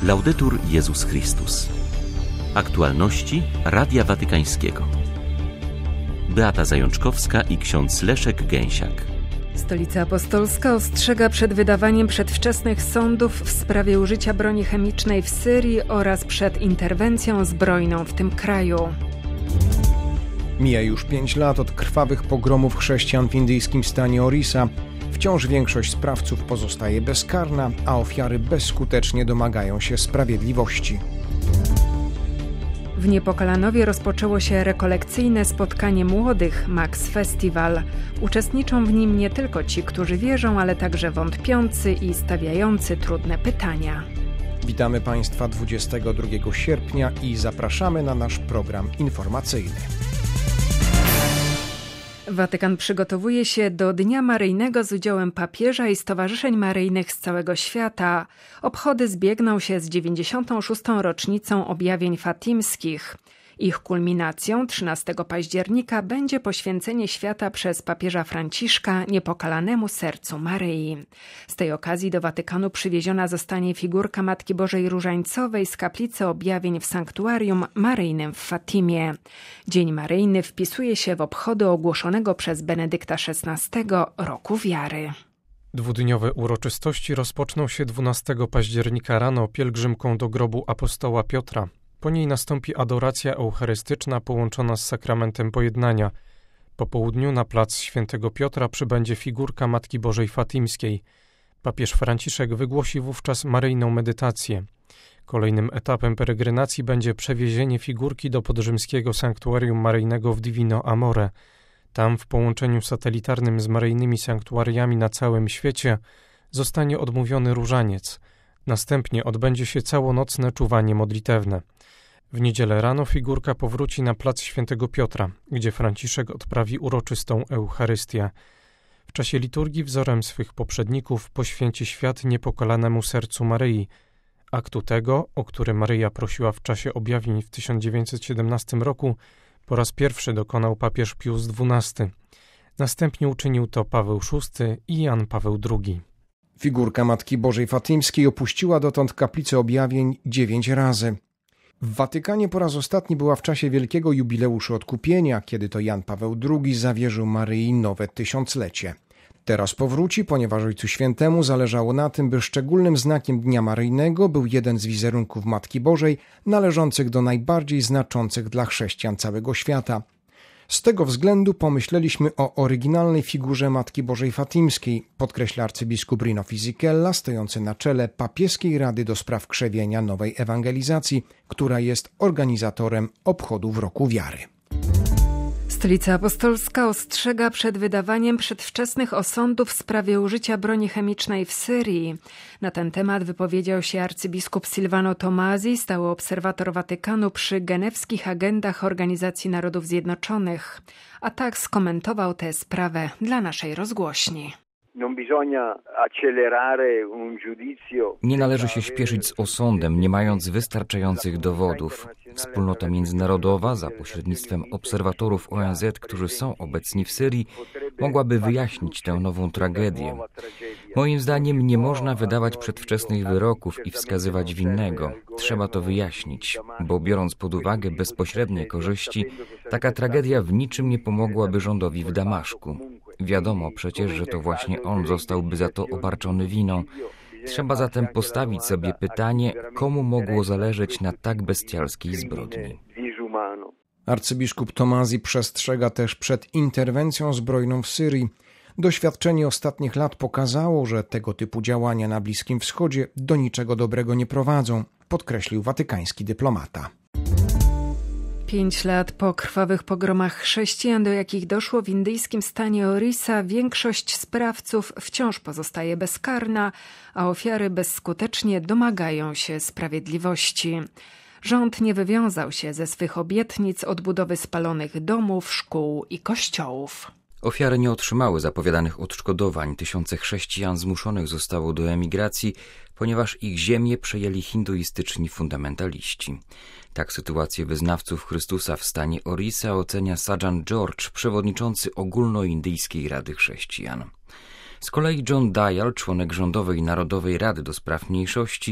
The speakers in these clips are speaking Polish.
Laudetur Jezus Chrystus. Aktualności Radia Watykańskiego. Beata Zajączkowska i ksiądz Leszek Gęsiak. Stolica Apostolska ostrzega przed wydawaniem przedwczesnych sądów w sprawie użycia broni chemicznej w Syrii oraz przed interwencją zbrojną w tym kraju. Mija już 5 lat od krwawych pogromów chrześcijan w indyjskim stanie Orissa. Wciąż większość sprawców pozostaje bezkarna, a ofiary bezskutecznie domagają się sprawiedliwości. W Niepokalanowie rozpoczęło się rekolekcyjne spotkanie młodych Max Festival. Uczestniczą w nim nie tylko ci, którzy wierzą, ale także wątpiący i stawiający trudne pytania. Witamy Państwa 22 sierpnia i zapraszamy na nasz program informacyjny. Watykan przygotowuje się do Dnia Maryjnego z udziałem papieża i stowarzyszeń maryjnych z całego świata. Obchody zbiegną się z 96. rocznicą objawień fatimskich. Ich kulminacją 13 października będzie poświęcenie świata przez papieża Franciszka Niepokalanemu Sercu Maryi. Z tej okazji do Watykanu przywieziona zostanie figurka Matki Bożej Różańcowej z kaplicy objawień w sanktuarium maryjnym w Fatimie. Dzień Maryjny wpisuje się w obchody ogłoszonego przez Benedykta XVI Roku Wiary. Dwudniowe uroczystości rozpoczną się 12 października rano pielgrzymką do grobu apostoła Piotra. Po niej nastąpi adoracja eucharystyczna połączona z sakramentem pojednania. Po południu na plac Świętego Piotra przybędzie figurka Matki Bożej Fatimskiej. Papież Franciszek wygłosi wówczas maryjną medytację. Kolejnym etapem peregrinacji będzie przewiezienie figurki do podrzymskiego sanktuarium maryjnego w Divino Amore. Tam w połączeniu satelitarnym z maryjnymi sanktuariami na całym świecie zostanie odmówiony różaniec. Następnie odbędzie się całonocne czuwanie modlitewne. W niedzielę rano figurka powróci na plac Świętego Piotra, gdzie Franciszek odprawi uroczystą Eucharystię. W czasie liturgii wzorem swych poprzedników poświęci świat Niepokalanemu Sercu Maryi, aktu tego, o który Maryja prosiła w czasie objawień w 1917 roku, po raz pierwszy dokonał papież Pius XII. Następnie uczynił to Paweł VI i Jan Paweł II. Figurka Matki Bożej Fatimskiej opuściła dotąd kaplicę objawień 9 razy. W Watykanie po raz ostatni była w czasie wielkiego jubileuszu odkupienia, kiedy to Jan Paweł II zawierzył Maryi nowe tysiąclecie. Teraz powróci, ponieważ Ojcu Świętemu zależało na tym, by szczególnym znakiem Dnia Maryjnego był jeden z wizerunków Matki Bożej należących do najbardziej znaczących dla chrześcijan całego świata. Z tego względu pomyśleliśmy o oryginalnej figurze Matki Bożej Fatimskiej, podkreśla arcybiskup Rino Fisichella, stojący na czele Papieskiej Rady do Spraw Krzewienia Nowej Ewangelizacji, która jest organizatorem obchodów Roku Wiary. Stolica Apostolska ostrzega przed wydawaniem przedwczesnych osądów w sprawie użycia broni chemicznej w Syrii. Na ten temat wypowiedział się arcybiskup Silvano Tomasi, stały obserwator Watykanu przy genewskich agendach Organizacji Narodów Zjednoczonych. A tak skomentował tę sprawę dla naszej rozgłośni. Nie należy się śpieszyć z osądem, nie mając wystarczających dowodów. Wspólnota międzynarodowa, za pośrednictwem obserwatorów ONZ, którzy są obecni w Syrii, mogłaby wyjaśnić tę nową tragedię. Moim zdaniem nie można wydawać przedwczesnych wyroków i wskazywać winnego. Trzeba to wyjaśnić, bo biorąc pod uwagę bezpośrednie korzyści, taka tragedia w niczym nie pomogłaby rządowi w Damaszku. Wiadomo przecież, że to właśnie on zostałby za to obarczony winą. Trzeba zatem postawić sobie pytanie, komu mogło zależeć na tak bestialskiej zbrodni. Arcybiskup Tomasi przestrzega też przed interwencją zbrojną w Syrii. Doświadczenie ostatnich lat pokazało, że tego typu działania na Bliskim Wschodzie do niczego dobrego nie prowadzą, podkreślił watykański dyplomata. 5 lat po krwawych pogromach chrześcijan, do jakich doszło w indyjskim stanie Orissa, większość sprawców wciąż pozostaje bezkarna, a ofiary bezskutecznie domagają się sprawiedliwości. Rząd nie wywiązał się ze swych obietnic odbudowy spalonych domów, szkół i kościołów. Ofiary nie otrzymały zapowiadanych odszkodowań. Tysiące chrześcijan zmuszonych zostało do emigracji, ponieważ ich ziemię przejęli hinduistyczni fundamentaliści. Tak sytuację wyznawców Chrystusa w stanie Orissa ocenia Sajan George, przewodniczący Ogólnoindyjskiej Rady Chrześcijan. Z kolei John Dayal, członek rządowej Narodowej Rady do Spraw Mniejszości,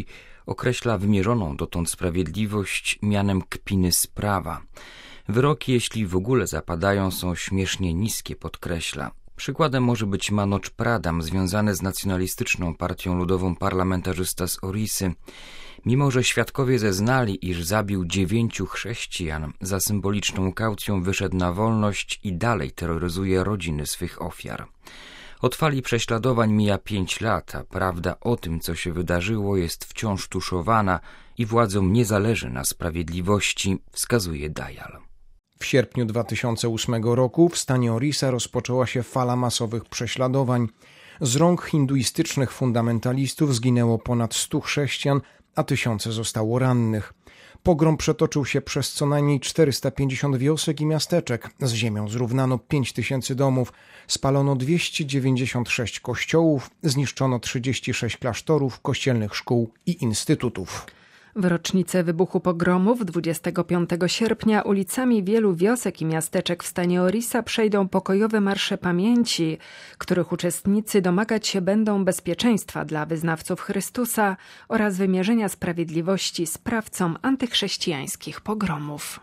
określa wymierzoną dotąd sprawiedliwość mianem kpiny z prawa. Wyroki, jeśli w ogóle zapadają, są śmiesznie niskie, podkreśla. Przykładem może być Manoj Pradhan, związany z nacjonalistyczną partią ludową parlamentarzysta z Orisy. Mimo że świadkowie zeznali, iż zabił 9 chrześcijan, za symboliczną kaucją wyszedł na wolność i dalej terroryzuje rodziny swych ofiar. Od fali prześladowań mija 5 lat, a prawda o tym, co się wydarzyło, jest wciąż tuszowana i władzom nie zależy na sprawiedliwości, wskazuje Dayal. W sierpniu 2008 roku w stanie Orissa rozpoczęła się fala masowych prześladowań. Z rąk hinduistycznych fundamentalistów zginęło ponad 100 chrześcijan, a tysiące zostało rannych. Pogrom przetoczył się przez co najmniej 450 wiosek i miasteczek. Z ziemią zrównano 5000 domów, spalono 296 kościołów, zniszczono 36 klasztorów, kościelnych szkół i instytutów. W rocznicę wybuchu pogromów 25 sierpnia ulicami wielu wiosek i miasteczek w stanie Orissa przejdą pokojowe marsze pamięci, których uczestnicy domagać się będą bezpieczeństwa dla wyznawców Chrystusa oraz wymierzenia sprawiedliwości sprawcom antychrześcijańskich pogromów.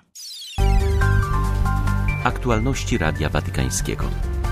Aktualności Radia Watykańskiego.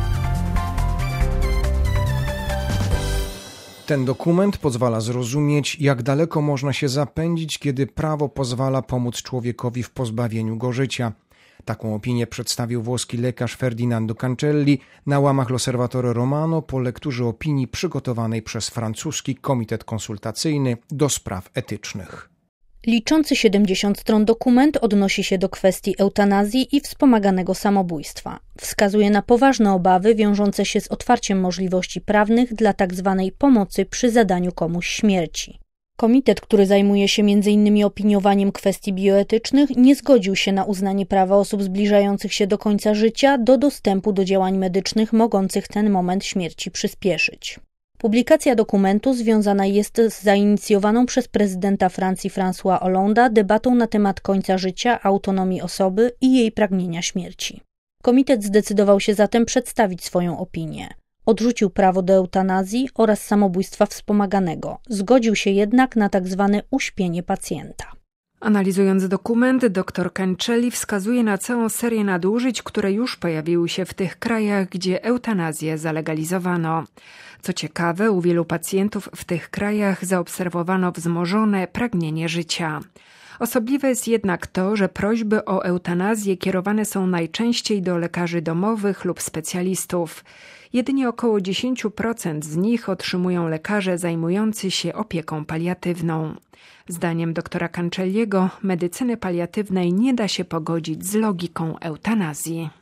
Ten dokument pozwala zrozumieć, jak daleko można się zapędzić, kiedy prawo pozwala pomóc człowiekowi w pozbawieniu go życia. Taką opinię przedstawił włoski lekarz Ferdinando Cancelli na łamach L'Osservatore Romano po lekturze opinii przygotowanej przez francuski Komitet Konsultacyjny do Spraw Etycznych. Liczący 70 stron dokument odnosi się do kwestii eutanazji i wspomaganego samobójstwa. Wskazuje na poważne obawy wiążące się z otwarciem możliwości prawnych dla tzw. pomocy przy zadaniu komuś śmierci. Komitet, który zajmuje się m.in. opiniowaniem kwestii bioetycznych, nie zgodził się na uznanie prawa osób zbliżających się do końca życia do dostępu do działań medycznych mogących ten moment śmierci przyspieszyć. Publikacja dokumentu związana jest z zainicjowaną przez prezydenta Francji François Hollande'a debatą na temat końca życia, autonomii osoby i jej pragnienia śmierci. Komitet zdecydował się zatem przedstawić swoją opinię. Odrzucił prawo do eutanazji oraz samobójstwa wspomaganego. Zgodził się jednak na tzw. uśpienie pacjenta. Analizując dokument, dr Cancelli wskazuje na całą serię nadużyć, które już pojawiły się w tych krajach, gdzie eutanazję zalegalizowano. Co ciekawe, u wielu pacjentów w tych krajach zaobserwowano wzmożone pragnienie życia. Osobliwe jest jednak to, że prośby o eutanazję kierowane są najczęściej do lekarzy domowych lub specjalistów. Jedynie około 10% z nich otrzymują lekarze zajmujący się opieką paliatywną. Zdaniem doktora Cancelliego medycyny paliatywnej nie da się pogodzić z logiką eutanazji.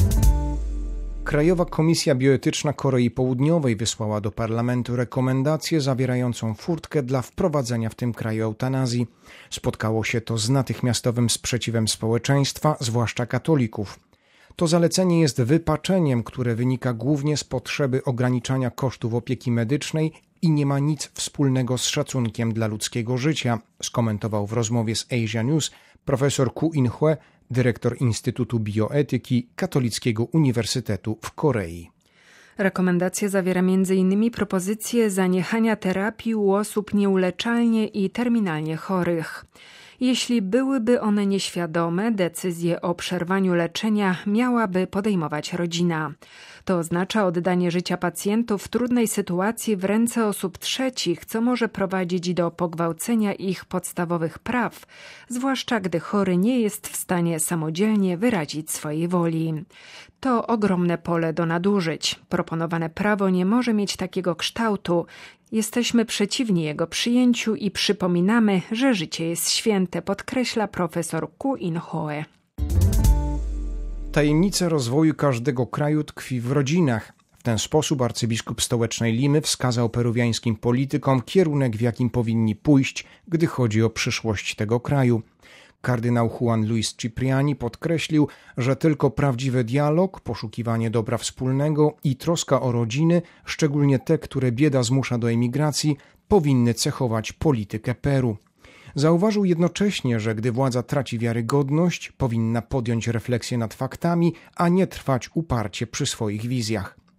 Krajowa Komisja Bioetyczna Korei Południowej wysłała do parlamentu rekomendację zawierającą furtkę dla wprowadzenia w tym kraju eutanazji. Spotkało się to z natychmiastowym sprzeciwem społeczeństwa, zwłaszcza katolików. To zalecenie jest wypaczeniem, które wynika głównie z potrzeby ograniczania kosztów opieki medycznej i nie ma nic wspólnego z szacunkiem dla ludzkiego życia, skomentował w rozmowie z Asia News profesor Koo In-hwe, dyrektor Instytutu Bioetyki Katolickiego Uniwersytetu w Korei. Rekomendacja zawiera m.in. propozycję zaniechania terapii u osób nieuleczalnie i terminalnie chorych. Jeśli byłyby one nieświadome, decyzję o przerwaniu leczenia miałaby podejmować rodzina. To oznacza oddanie życia pacjentów w trudnej sytuacji w ręce osób trzecich, co może prowadzić do pogwałcenia ich podstawowych praw, zwłaszcza gdy chory nie jest w stanie samodzielnie wyrazić swojej woli. To ogromne pole do nadużyć. Proponowane prawo nie może mieć takiego kształtu. Jesteśmy przeciwni jego przyjęciu i przypominamy, że życie jest święte, podkreśla profesor Koo In-hwe. Tajemnica rozwoju każdego kraju tkwi w rodzinach. W ten sposób arcybiskup stołecznej Limy wskazał peruwiańskim politykom kierunek, w jakim powinni pójść, gdy chodzi o przyszłość tego kraju. Kardynał Juan Luis Cipriani podkreślił, że tylko prawdziwy dialog, poszukiwanie dobra wspólnego i troska o rodziny, szczególnie te, które bieda zmusza do emigracji, powinny cechować politykę Peru. Zauważył jednocześnie, że gdy władza traci wiarygodność, powinna podjąć refleksję nad faktami, a nie trwać uparcie przy swoich wizjach.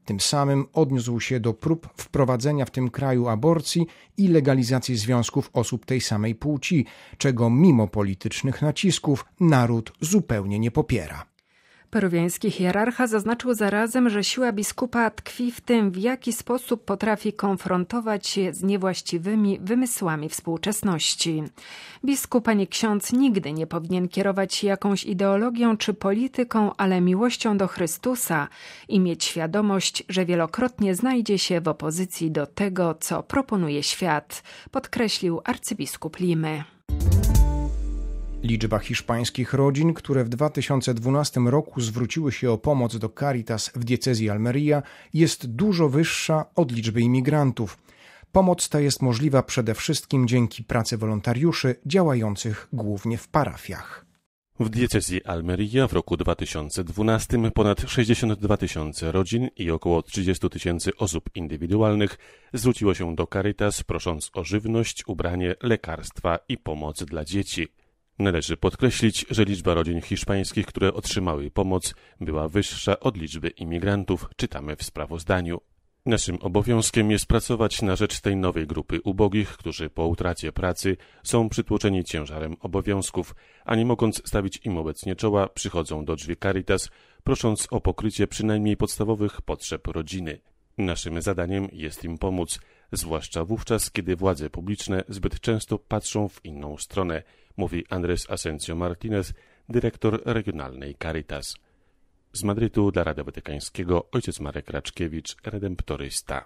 Tym samym odniósł się do prób wprowadzenia w tym kraju aborcji i legalizacji związków osób tej samej płci, czego mimo politycznych nacisków naród zupełnie nie popiera. Peruwiański hierarcha zaznaczył zarazem, że siła biskupa tkwi w tym, w jaki sposób potrafi konfrontować się z niewłaściwymi wymysłami współczesności. Biskup ani ksiądz nigdy nie powinien kierować się jakąś ideologią czy polityką, ale miłością do Chrystusa i mieć świadomość, że wielokrotnie znajdzie się w opozycji do tego, co proponuje świat, podkreślił arcybiskup Limy. Liczba hiszpańskich rodzin, które w 2012 roku zwróciły się o pomoc do Caritas w diecezji Almería, jest dużo wyższa od liczby imigrantów. Pomoc ta jest możliwa przede wszystkim dzięki pracy wolontariuszy działających głównie w parafiach. W diecezji Almería w roku 2012 ponad 62 000 rodzin i około 30 000 osób indywidualnych zwróciło się do Caritas, prosząc o żywność, ubranie, lekarstwa i pomoc dla dzieci. Należy podkreślić, że liczba rodzin hiszpańskich, które otrzymały pomoc, była wyższa od liczby imigrantów, czytamy w sprawozdaniu. Naszym obowiązkiem jest pracować na rzecz tej nowej grupy ubogich, którzy po utracie pracy są przytłoczeni ciężarem obowiązków, a nie mogąc stawić im obecnie czoła, przychodzą do drzwi Caritas, prosząc o pokrycie przynajmniej podstawowych potrzeb rodziny. Naszym zadaniem jest im pomóc, zwłaszcza wówczas, kiedy władze publiczne zbyt często patrzą w inną stronę, mówi Andrés Asensio Martínez, dyrektor regionalnej Caritas. Z Madrytu dla Radia Watykańskiego ojciec Marek Raczkiewicz, redemptorysta.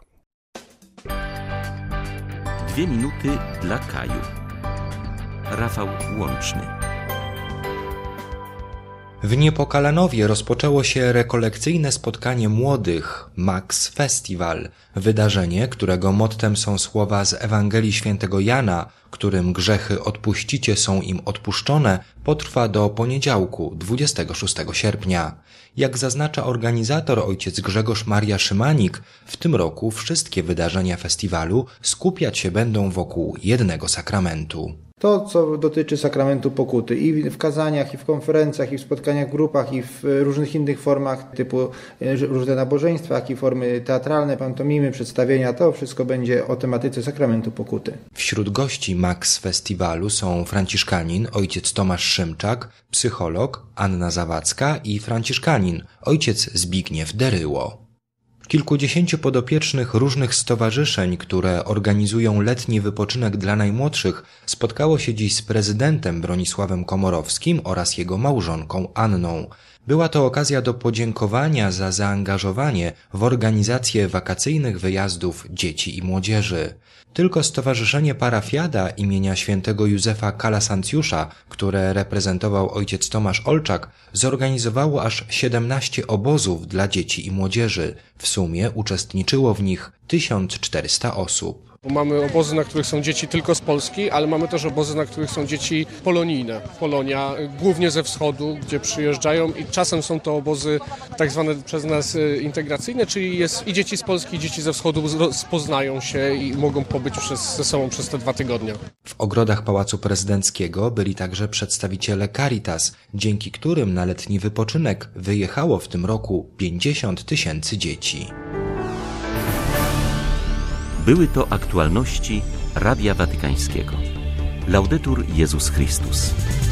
2 minuty dla Kaju. Rafał Łączny. W Niepokalanowie rozpoczęło się rekolekcyjne spotkanie młodych Max Festival, wydarzenie, którego mottem są słowa z Ewangelii Świętego Jana, którym grzechy odpuścicie są im odpuszczone, potrwa do poniedziałku, 26 sierpnia. Jak zaznacza organizator ojciec Grzegorz Maria Szymanik, w tym roku wszystkie wydarzenia festiwalu skupiać się będą wokół jednego sakramentu. To, co dotyczy sakramentu pokuty i w kazaniach, i w konferencjach, i w spotkaniach w grupach, i w różnych innych formach typu różne nabożeństwa, jak i formy teatralne, pantomimy, przedstawienia, to wszystko będzie o tematyce sakramentu pokuty. Wśród gości Max Festiwalu są franciszkanin ojciec Tomasz Szymczak, psycholog Anna Zawadzka i franciszkanin ojciec Zbigniew Deryło. Kilkudziesięciu podopiecznych różnych stowarzyszeń, które organizują letni wypoczynek dla najmłodszych, spotkało się dziś z prezydentem Bronisławem Komorowskim oraz jego małżonką Anną. Była to okazja do podziękowania za zaangażowanie w organizację wakacyjnych wyjazdów dzieci i młodzieży. Tylko Stowarzyszenie Parafiada imienia świętego Józefa Kalasancjusza, które reprezentował ojciec Tomasz Olczak, zorganizowało aż 17 obozów dla dzieci i młodzieży. W sumie uczestniczyło w nich 1400 osób. Mamy obozy, na których są dzieci tylko z Polski, ale mamy też obozy, na których są dzieci polonijne. Polonia, głównie ze wschodu, gdzie przyjeżdżają i czasem są to obozy tak zwane przez nas integracyjne, czyli jest i dzieci z Polski, i dzieci ze wschodu poznają się i mogą pobyć ze sobą przez te 2 tygodnie. W ogrodach Pałacu Prezydenckiego byli także przedstawiciele Caritas, dzięki którym na letni wypoczynek wyjechało w tym roku 50 000 dzieci. Były to aktualności Radia Watykańskiego. Laudetur Jezus Chrystus.